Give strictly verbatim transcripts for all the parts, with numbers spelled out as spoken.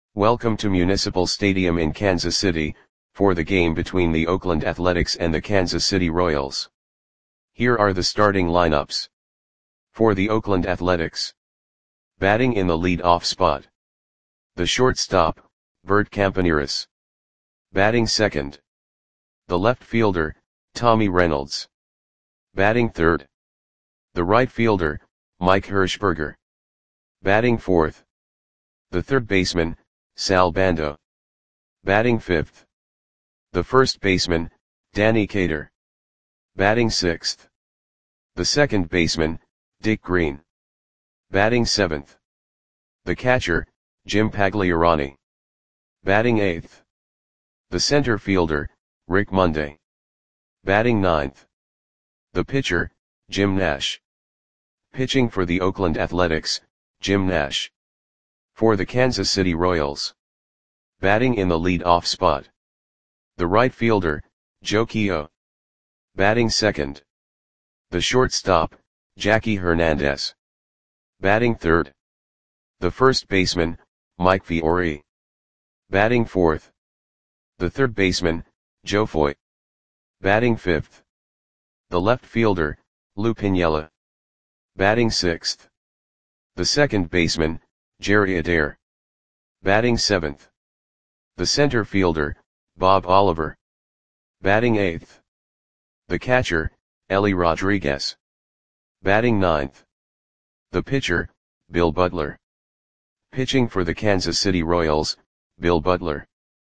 Welcome to Municipal Stadium in Kansas City, for the game between the Oakland Athletics and the Kansas City Royals. Here are the starting lineups. For the Oakland Athletics. Batting in the lead-off spot. The shortstop, Bert Campaneris. Batting second. The left fielder, Tommy Reynolds. Batting third. The right fielder, Mike Hirschberger. Batting fourth. The third baseman, Sal Bando. Batting fifth. The first baseman, Danny Cater. Batting sixth. The second baseman, Dick Green. Batting seventh. The catcher, Jim Pagliarani. Batting eighth. The center fielder, Rick Monday. Batting ninth. The pitcher, Jim Nash. Pitching for the Oakland Athletics, Jim Nash. For the Kansas City Royals. Batting in the lead-off spot. The right fielder, Joe Keough. Batting second. The shortstop, Jackie Hernandez. Batting third. The first baseman, Mike Fiore. Batting fourth. The third baseman, Joe Foy. Batting fifth. The left fielder, Lou Piniella. Batting sixth. The second baseman, Jerry Adair. Batting seventh. The center fielder, Bob Oliver. Batting eighth. The catcher, Ellie Rodriguez. Batting ninth. The pitcher, Bill Butler. Pitching for the Kansas City Royals, Bill Butler.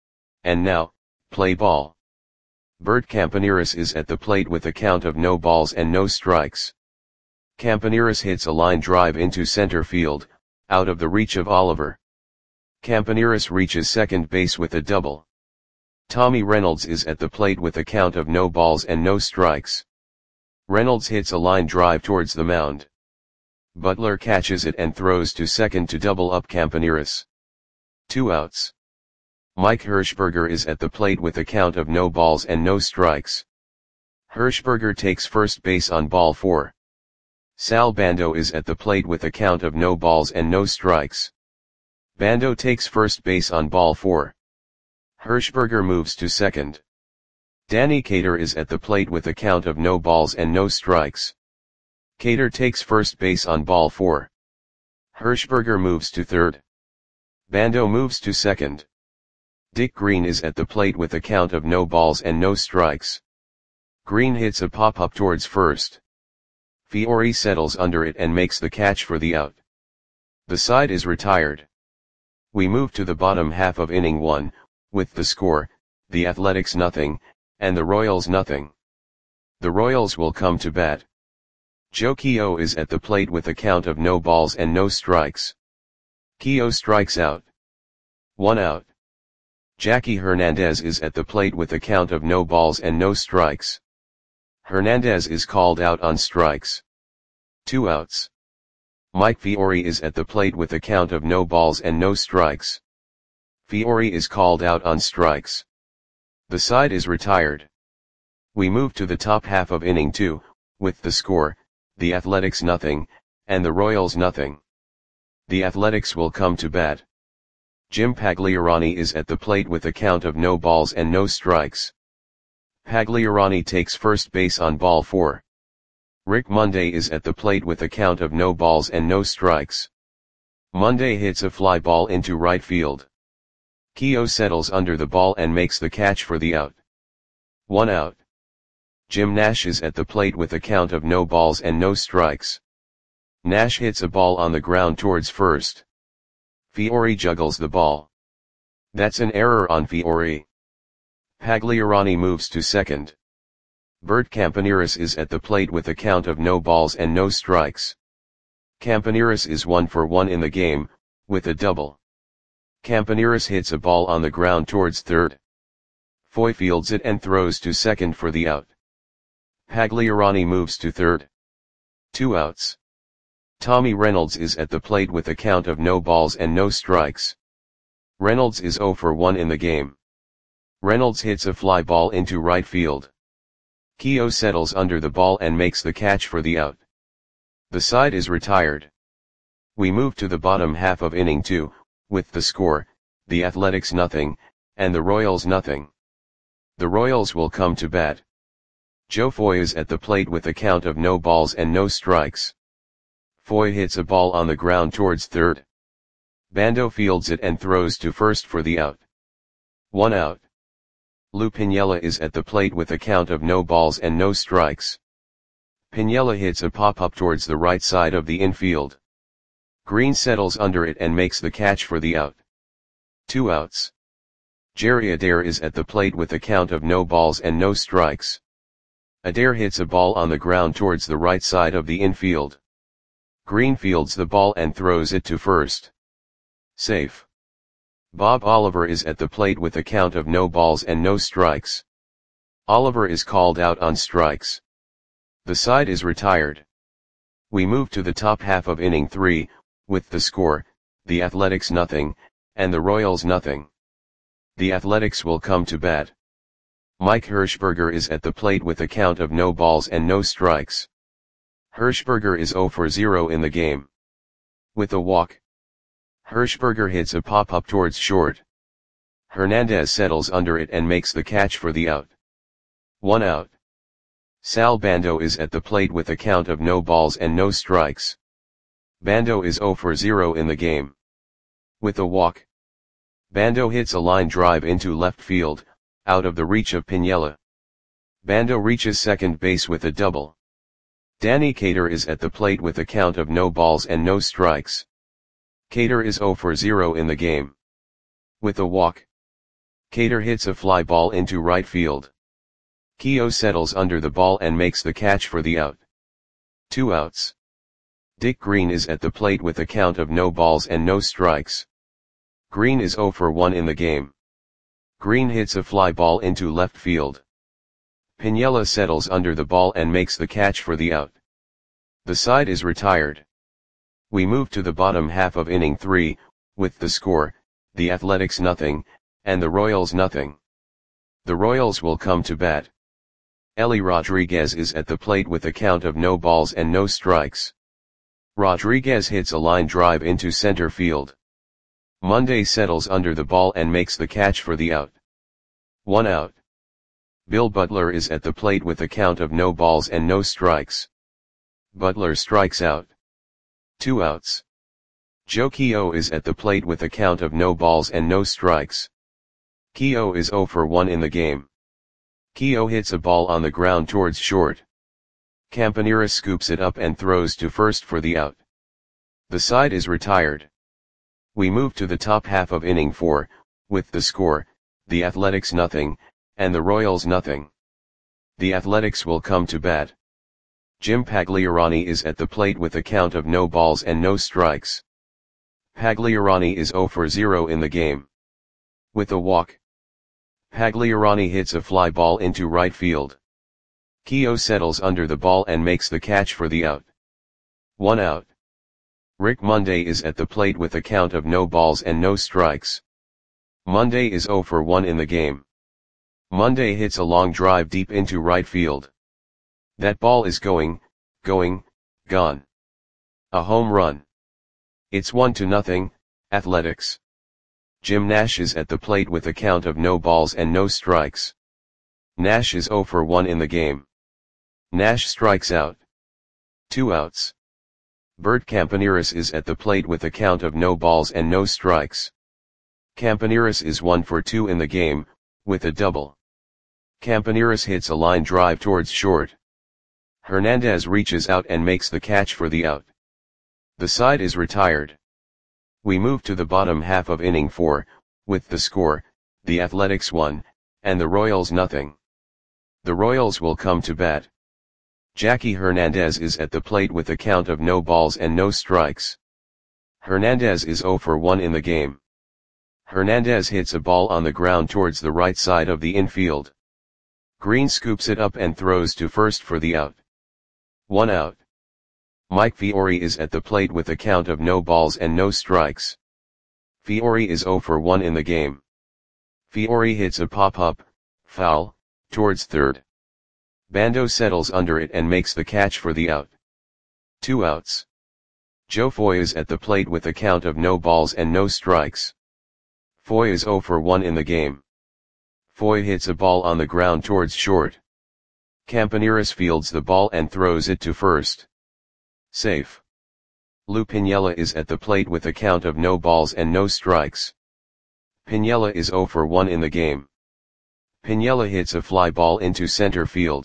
And now, play ball. Bert Campaneris is at the plate with a count of no balls and no strikes. Campaneris hits a line drive into center field, out of the reach of Oliver. Campaneris reaches second base with a double. Tommy Reynolds is at the plate with a count of no balls and no strikes. Reynolds hits a line drive towards the mound. Butler catches it and throws to second to double up Campaneris. Two outs. Mike Hirschberger is at the plate with a count of no balls and no strikes. Hirschberger takes first base on ball four. Sal Bando is at the plate with a count of no balls and no strikes. Bando takes first base on ball four. Hirschberger moves to second. Danny Cater is at the plate with a count of no balls and no strikes. Cater takes first base on ball four. Hirschberger moves to third. Bando moves to second. Dick Green is at the plate with a count of no balls and no strikes. Green hits a pop-up towards first. Fiore settles under it and makes the catch for the out. The side is retired. We move to the bottom half of inning one, with the score, the Athletics nothing, and the Royals nothing. The Royals will come to bat. Joe Keough is at the plate with a count of no balls and no strikes. Keough strikes out. One out. Jackie Hernandez is at the plate with a count of no balls and no strikes. Hernandez is called out on strikes. Two outs. Mike Fiore is at the plate with a count of no balls and no strikes. Fiore is called out on strikes. The side is retired. We move to the top half of inning two, with the score, the Athletics nothing, and the Royals nothing. The Athletics will come to bat. Jim Pagliarani is at the plate with a count of no balls and no strikes. Pagliarani takes first base on ball four. Rick Monday is at the plate with a count of no balls and no strikes. Monday hits a fly ball into right field. Keough settles under the ball and makes the catch for the out. One out. Jim Nash is at the plate with a count of no balls and no strikes. Nash hits a ball on the ground towards first. Fiore juggles the ball. That's an error on Fiore. Pagliarani moves to second. Bert Campaneris is at the plate with a count of no balls and no strikes. Campaneris is one for one in the game, with a double. Campaneris hits a ball on the ground towards third. Foy fields it and throws to second for the out. Pagliarani moves to third. Two outs. Tommy Reynolds is at the plate with a count of no balls and no strikes. Reynolds is zero for one in the game. Reynolds hits a fly ball into right field. Keough settles under the ball and makes the catch for the out. The side is retired. We move to the bottom half of inning two, with the score, the Athletics nothing, and the Royals nothing. The Royals will come to bat. Joe Foy is at the plate with a count of no balls and no strikes. Foy hits a ball on the ground towards third. Bando fields it and throws to first for the out. One out. Lou Piniella is at the plate with a count of no balls and no strikes. Piniella hits a pop-up towards the right side of the infield. Green settles under it and makes the catch for the out. Two outs. Jerry Adair is at the plate with a count of no balls and no strikes. Adair hits a ball on the ground towards the right side of the infield. Green fields the ball and throws it to first. Safe. Bob Oliver is at the plate with a count of no balls and no strikes. Oliver is called out on strikes. The side is retired. We move to the top half of inning three, with the score, the Athletics nothing, and the Royals nothing. The Athletics will come to bat. Mike Hirschberger is at the plate with a count of no balls and no strikes. Hirschberger is zero for zero in the game. With a walk. Hirschberger hits a pop-up towards short. Hernandez settles under it and makes the catch for the out. One out. Sal Bando is at the plate with a count of no balls and no strikes. Bando is zero for zero in the game. With a walk. Bando hits a line drive into left field, out of the reach of Piniella. Bando reaches second base with a double. Danny Cater is at the plate with a count of no balls and no strikes. Cater is zero for zero in the game. With a walk. Cater hits a fly ball into right field. Keogh settles under the ball and makes the catch for the out. Two outs. Dick Green is at the plate with a count of no balls and no strikes. Green is zero for one in the game. Green hits a fly ball into left field. Piniella settles under the ball and makes the catch for the out. The side is retired. We move to the bottom half of inning three, with the score, the Athletics nothing, and the Royals nothing. The Royals will come to bat. Ellie Rodriguez is at the plate with a count of no balls and no strikes. Rodriguez hits a line drive into center field. Monday settles under the ball and makes the catch for the out. One out. Bill Butler is at the plate with a count of no balls and no strikes. Butler strikes out. Two outs. Joe Keogh is at the plate with a count of no balls and no strikes. Keogh is zero for one in the game. Keogh hits a ball on the ground towards short. Campaneris scoops it up and throws to first for the out. The side is retired. We move to the top half of inning four, with the score, the Athletics nothing, and the Royals nothing. The Athletics will come to bat. Jim Pagliarani is at the plate with a count of no balls and no strikes. Pagliarani is zero for zero in the game. With a walk. Pagliarani hits a fly ball into right field. Keogh settles under the ball and makes the catch for the out. One out. Rick Monday is at the plate with a count of no balls and no strikes. Monday is zero for one in the game. Monday hits a long drive deep into right field. That ball is going, going, gone. A home run. It's one to nothing, Athletics. Jim Nash is at the plate with a count of no balls and no strikes. Nash is zero for one in the game. Nash strikes out. Two outs. Bert Campaneris is at the plate with a count of no balls and no strikes. Campaneris is one for two in the game, with a double. Campaneris hits a line drive towards short. Hernandez reaches out and makes the catch for the out. The side is retired. We move to the bottom half of inning four, with the score, the Athletics one, and the Royals nothing. The Royals will come to bat. Jackie Hernandez is at the plate with a count of no balls and no strikes. Hernandez is zero for one in the game. Hernandez hits a ball on the ground towards the right side of the infield. Green scoops it up and throws to first for the out. One out. Mike Fiore is at the plate with a count of no balls and no strikes. Fiore is zero for one in the game. Fiore hits a pop-up, foul, towards third. Bando settles under it and makes the catch for the out. Two outs. Joe Foy is at the plate with a count of no balls and no strikes. Foy is zero for one in the game. Foy hits a ball on the ground towards short. Campaneris fields the ball and throws it to first. Safe. Lou Piniella is at the plate with a count of no balls and no strikes. Piniella is zero for one in the game. Piniella hits a fly ball into center field.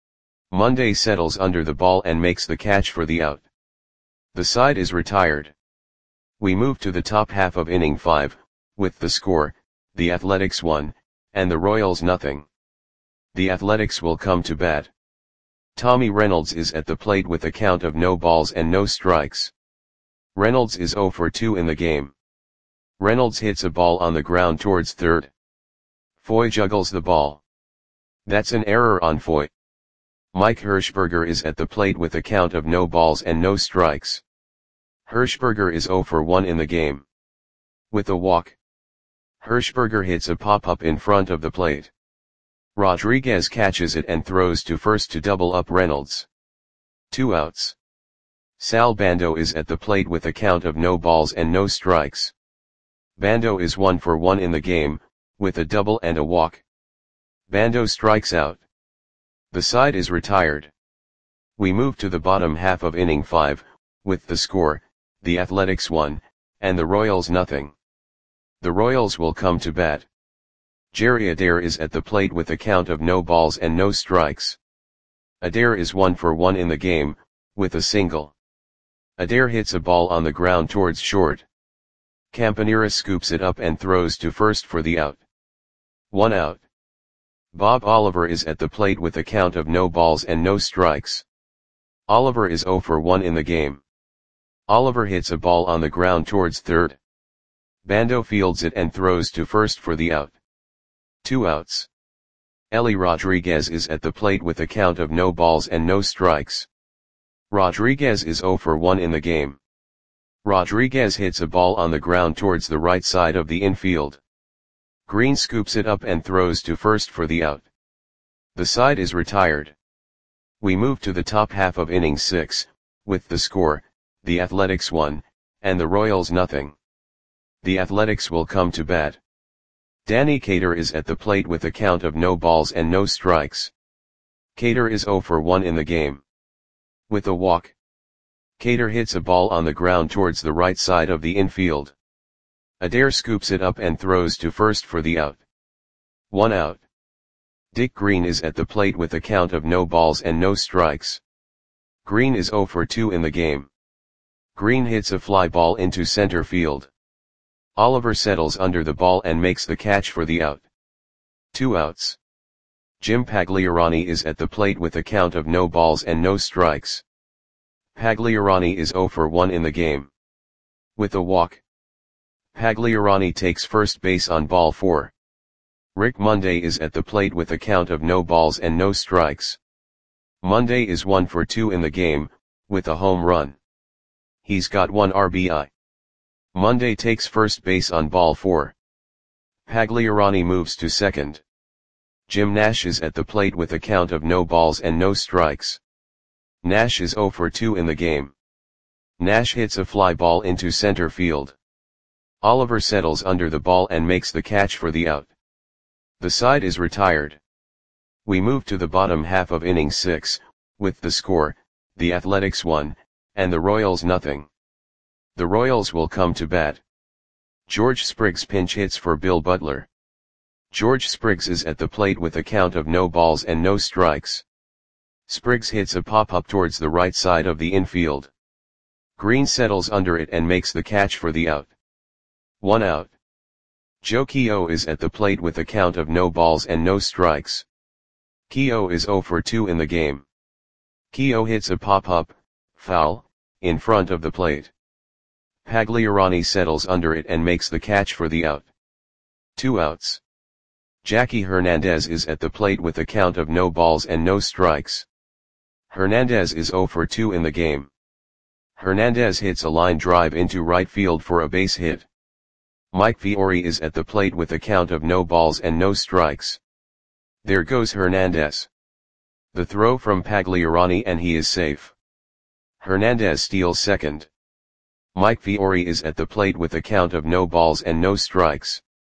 Monday settles under the ball and makes the catch for the out. The side is retired. We move to the top half of inning five, with the score, the Athletics one, and the Royals nothing. The Athletics will come to bat. Tommy Reynolds is at the plate with a count of no balls and no strikes. Reynolds is zero for two in the game. Reynolds hits a ball on the ground towards third. Foy juggles the ball. That's an error on Foy. Mike Hirschberger is at the plate with a count of no balls and no strikes. Hirschberger is zero for one in the game. With a walk. Hirschberger hits a pop-up in front of the plate. Rodriguez catches it and throws to first to double up Reynolds. Two outs. Sal Bando is at the plate with a count of no balls and no strikes. Bando is one for one in the game, with a double and a walk. Bando strikes out. The side is retired. We move to the bottom half of inning five, with the score, the Athletics one, and the Royals nothing. The Royals will come to bat. Jerry Adair is at the plate with a count of no balls and no strikes. Adair is one for one in the game, with a single. Adair hits a ball on the ground towards short. Campaneris scoops it up and throws to first for the out. One out. Bob Oliver is at the plate with a count of no balls and no strikes. Oliver is zero for one in the game. Oliver hits a ball on the ground towards third. Bando fields it and throws to first for the out. Two outs. Ellie Rodriguez is at the plate with a count of no balls and no strikes. Rodriguez is zero for one in the game. Rodriguez hits a ball on the ground towards the right side of the infield. Green scoops it up and throws to first for the out. The side is retired. We move to the top half of inning six, with the score, the Athletics one, and the Royals nothing. The Athletics will come to bat. Danny Cater is at the plate with a count of no balls and no strikes. Cater is zero for one in the game. With a walk. Cater hits a ball on the ground towards the right side of the infield. Adair scoops it up and throws to first for the out. One out. Dick Green is at the plate with a count of no balls and no strikes. Green is zero for two in the game. Green hits a fly ball into center field. Oliver settles under the ball and makes the catch for the out. Two outs. Jim Pagliarani is at the plate with a count of no balls and no strikes. Pagliarani is zero for one in the game. With a walk. Pagliarani takes first base on ball four. Rick Monday is at the plate with a count of no balls and no strikes. Monday is one for two in the game, with a home run. He's got one R B I. Monday takes first base on ball four. Pagliarani moves to second. Jim Nash is at the plate with a count of no balls and no strikes. Nash is zero for two in the game. Nash hits a fly ball into center field. Oliver settles under the ball and makes the catch for the out. The side is retired. We move to the bottom half of inning six, with the score, the Athletics one, and the Royals nothing. The Royals will come to bat. George Spriggs pinch hits for Bill Butler. George Spriggs is at the plate with a count of no balls and no strikes. Spriggs hits a pop-up towards the right side of the infield. Green settles under it and makes the catch for the out. One out. Joe Keogh is at the plate with a count of no balls and no strikes. Keogh is zero for two in the game. Keogh hits a pop-up, foul, in front of the plate. Pagliarani settles under it and makes the catch for the out. Two outs. Jackie Hernandez is at the plate with a count of no balls and no strikes. Hernandez is zero for two in the game. Hernandez hits a line drive into right field for a base hit. Mike Fiore is at the plate with a count of no balls and no strikes. There goes Hernandez. The throw from Pagliarani and he is safe. Hernandez steals second. Mike Fiore is at the plate with a count of no balls and no strikes.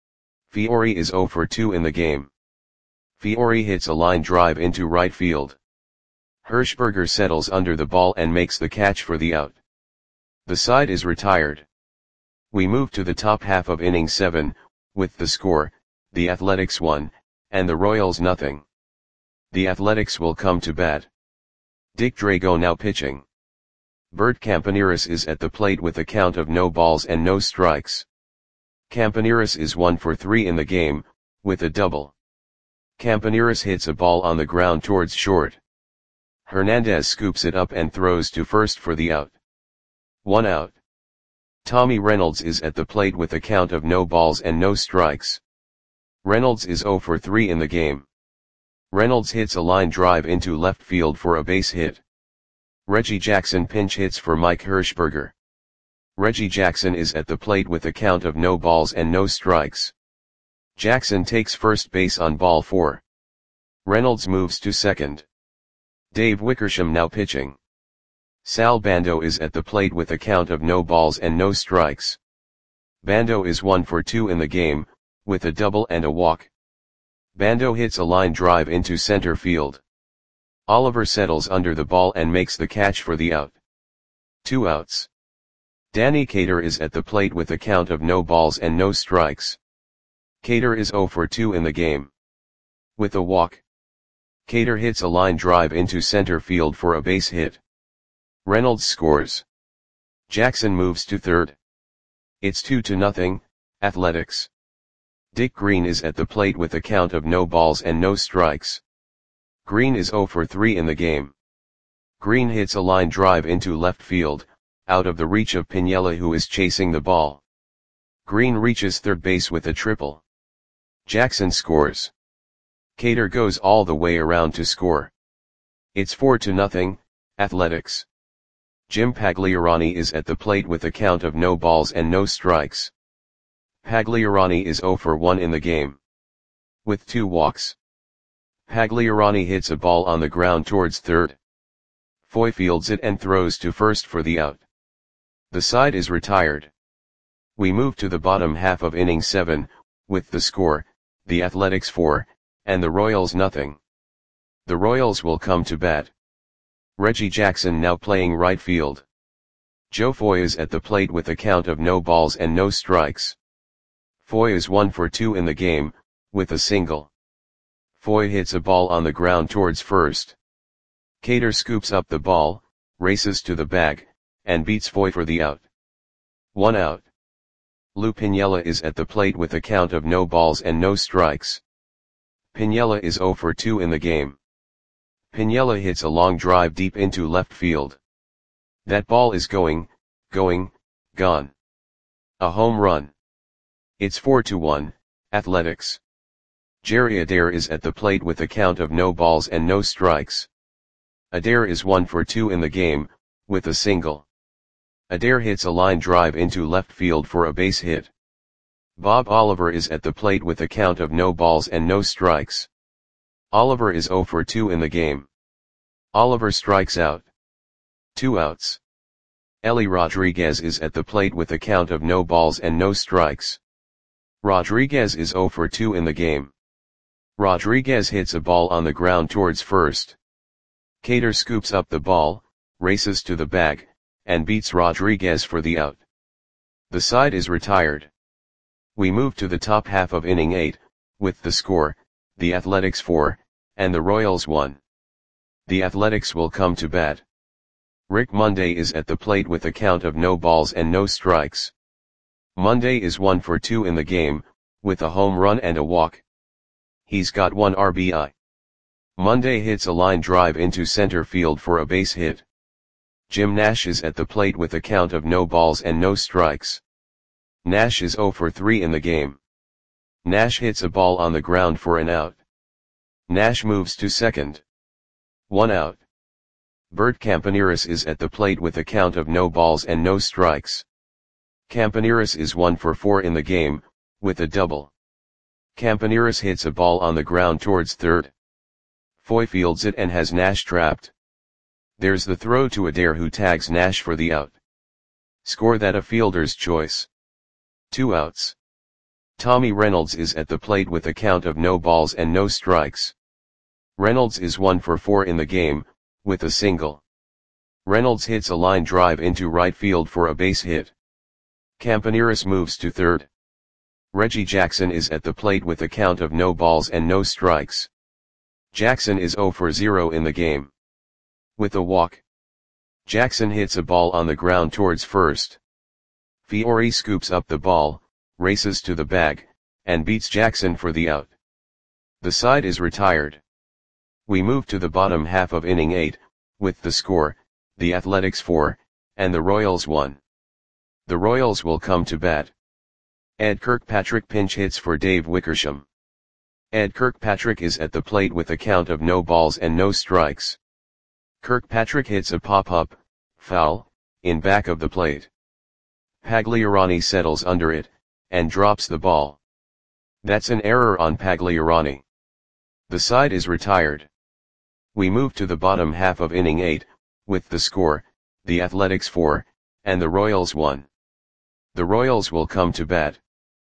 Fiore is zero for two in the game. Fiore hits a line drive into right field. Hirschberger settles under the ball and makes the catch for the out. The side is retired. We move to the top half of inning seven, with the score, the Athletics one, and the Royals nothing. The Athletics will come to bat. Dick Drago now pitching. Bert Campaneris is at the plate with a count of no balls and no strikes. Campaneris is one for three in the game, with a double. Campaneris hits a ball on the ground towards short. Hernandez scoops it up and throws to first for the out. One out. Tommy Reynolds is at the plate with a count of no balls and no strikes. Reynolds is zero for three in the game. Reynolds hits a line drive into left field for a base hit. Reggie Jackson pinch hits for Mike Hirschberger. Reggie Jackson is at the plate with a count of no balls and no strikes. Jackson takes first base on ball four. Reynolds moves to second. Dave Wickersham now pitching. Sal Bando is at the plate with a count of no balls and no strikes. Bando is one for two in the game, with a double and a walk. Bando hits a line drive into center field. Oliver settles under the ball and makes the catch for the out. Two outs. Danny Cater is at the plate with a count of no balls and no strikes. Cater is zero for two in the game. With a walk. Cater hits a line drive into center field for a base hit. Reynolds scores. Jackson moves to third. It's two to nothing, Athletics. Dick Green is at the plate with a count of no balls and no strikes. Green is zero for three in the game. Green hits a line drive into left field, out of the reach of Piniella, who is chasing the ball. Green reaches third base with a triple. Jackson scores. Cater goes all the way around to score. It's four to nothing, Athletics. Jim Pagliarani is at the plate with a count of no balls and no strikes. Pagliarani is zero for one in the game. With two walks. Pagliarani hits a ball on the ground towards third. Foy fields it and throws to first for the out. The side is retired. We move to the bottom half of inning seven, with the score, the Athletics four, and the Royals nothing. The Royals will come to bat. Reggie Jackson now playing right field. Joe Foy is at the plate with a count of no balls and no strikes. Foy is one for two in the game, with a single. Foy hits a ball on the ground towards first. Cater scoops up the ball, races to the bag, and beats Foy for the out. One out. Lou Piniella is at the plate with a count of no balls and no strikes. Piniella is zero for two in the game. Piniella hits a long drive deep into left field. That ball is going, going, gone. A home run. It's four to one, Athletics. Jerry Adair is at the plate with a count of no balls and no strikes. Adair is one for two in the game, with a single. Adair hits a line drive into left field for a base hit. Bob Oliver is at the plate with a count of no balls and no strikes. Oliver is zero for two in the game. Oliver strikes out. Two outs. Ellie Rodriguez is at the plate with a count of no balls and no strikes. Rodriguez is zero for two in the game. Rodriguez hits a ball on the ground towards first. Cater scoops up the ball, races to the bag, and beats Rodriguez for the out. The side is retired. We move to the top half of inning eight, with the score, the Athletics four, and the Royals one. The Athletics will come to bat. Rick Monday is at the plate with a count of no balls and no strikes. Monday is one for two in the game, with a home run and a walk. He's got one R B I. Monday hits a line drive into center field for a base hit. Jim Nash is at the plate with a count of no balls and no strikes. Nash is zero for three in the game. Nash hits a ball on the ground for an out. Nash moves to second. One out. Bert Campaneris is at the plate with a count of no balls and no strikes. Campaneris is one for four in the game, with a double. Campaneris hits a ball on the ground towards third. Foy fields it and has Nash trapped. There's the throw to Adair, who tags Nash for the out. Score that a fielder's choice. Two outs. Tommy Reynolds is at the plate with a count of no balls and no strikes. Reynolds is one for four in the game, with a single. Reynolds hits a line drive into right field for a base hit. Campaneris moves to third. Reggie Jackson is at the plate with a count of no balls and no strikes. Jackson is zero for zero in the game. With a walk, Jackson hits a ball on the ground towards first. Fiore scoops up the ball, races to the bag, and beats Jackson for the out. The side is retired. We move to the bottom half of inning eight, with the score, the Athletics four, and the Royals one. The Royals will come to bat. Ed Kirkpatrick pinch hits for Dave Wickersham. Ed Kirkpatrick is at the plate with a count of no balls and no strikes. Kirkpatrick hits a pop-up, foul, in back of the plate. Pagliarani settles under it, and drops the ball. That's an error on Pagliarani. The side is retired. We move to the bottom half of inning eight, with the score, the Athletics four, and the Royals one. The Royals will come to bat.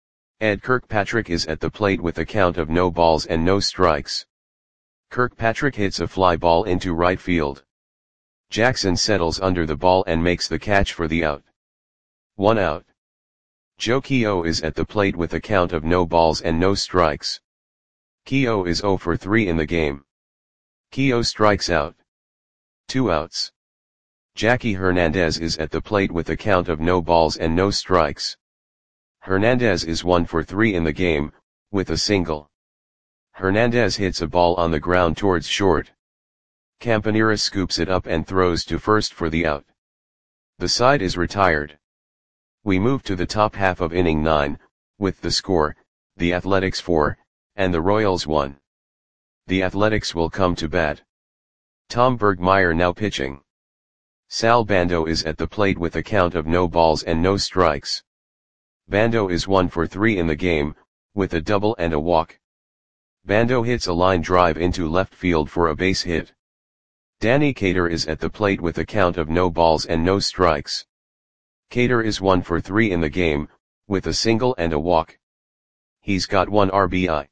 Ed Kirkpatrick is at the plate with a count of no balls and no strikes. Kirkpatrick hits a fly ball into right field. Jackson settles under the ball and makes the catch for the out. One out. Joe Keogh is at the plate with a count of no balls and no strikes. Keogh is zero for three in the game. Keogh strikes out. Two outs. Jackie Hernandez is at the plate with a count of no balls and no strikes. Hernandez is one for three in the game, with a single. Hernandez hits a ball on the ground towards short. Campaneris scoops it up and throws to first for the out. The side is retired. We move to the top half of inning nine, with the score, the Athletics four, and the Royals one. The Athletics will come to bat. Tom Bergmeyer now pitching. Sal Bando is at the plate with a count of no balls and no strikes. Bando is one for three in the game, with a double and a walk. Bando hits a line drive into left field for a base hit. Danny Cater is at the plate with a count of no balls and no strikes. Cater is one for three in the game, with a single and a walk. He's got one R B I.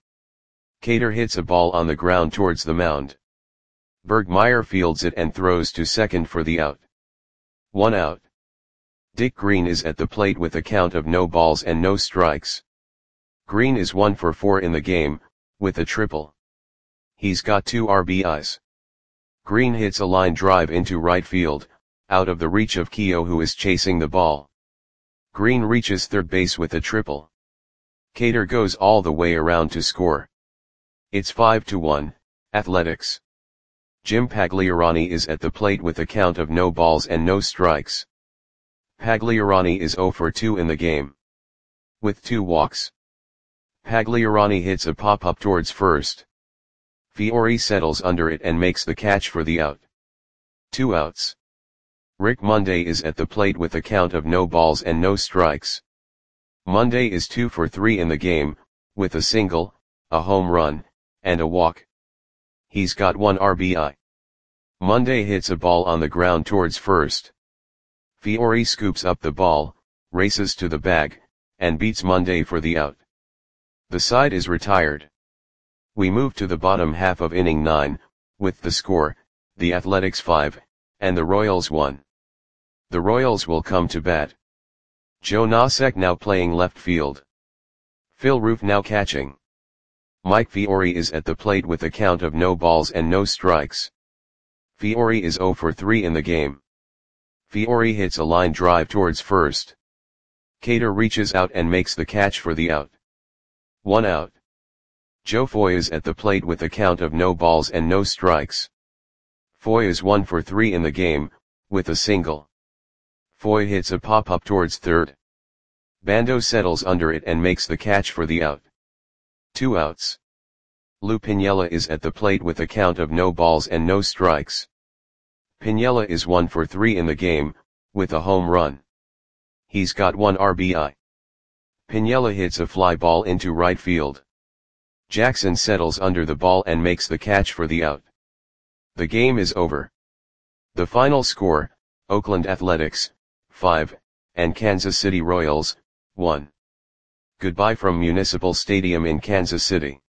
Cater hits a ball on the ground towards the mound. Bergmeyer fields it and throws to second for the out. One out. Dick Green is at the plate with a count of no balls and no strikes. Green is one for four in the game, with a triple. He's got two R B Is. Green hits a line drive into right field, out of the reach of Keogh who is chasing the ball. Green reaches third base with a triple. Cater goes all the way around to score. It's five to one, Athletics. Jim Pagliarani is at the plate with a count of no balls and no strikes. Pagliarani is zero for two in the game. With two walks. Pagliarani hits a pop-up towards first. Fiore settles under it and makes the catch for the out. Two outs. Rick Monday is at the plate with a count of no balls and no strikes. Monday is two for three in the game, with a single, a home run, and a walk. He's got one R B I. Monday hits a ball on the ground towards first. Fiore scoops up the ball, races to the bag, and beats Monday for the out. The side is retired. We move to the bottom half of inning nine, with the score, the Athletics five, and the Royals one. The Royals will come to bat. Joe Nosek now playing left field. Phil Roof now catching. Mike Fiore is at the plate with a count of no balls and no strikes. Fiore is zero for three in the game. Fiore hits a line drive towards first. Cater reaches out and makes the catch for the out. One out. Joe Foy is at the plate with a count of no balls and no strikes. Foy is one for three in the game, with a single. Foy hits a pop-up towards third. Bando settles under it and makes the catch for the out. Two outs. Lou Piniella is at the plate with a count of no balls and no strikes. Piniella is one for three in the game, with a home run. He's got one R B I. Piniella hits a fly ball into right field. Jackson settles under the ball and makes the catch for the out. The game is over. The final score, Oakland Athletics, five, and Kansas City Royals, one. Goodbye from Municipal Stadium in Kansas City.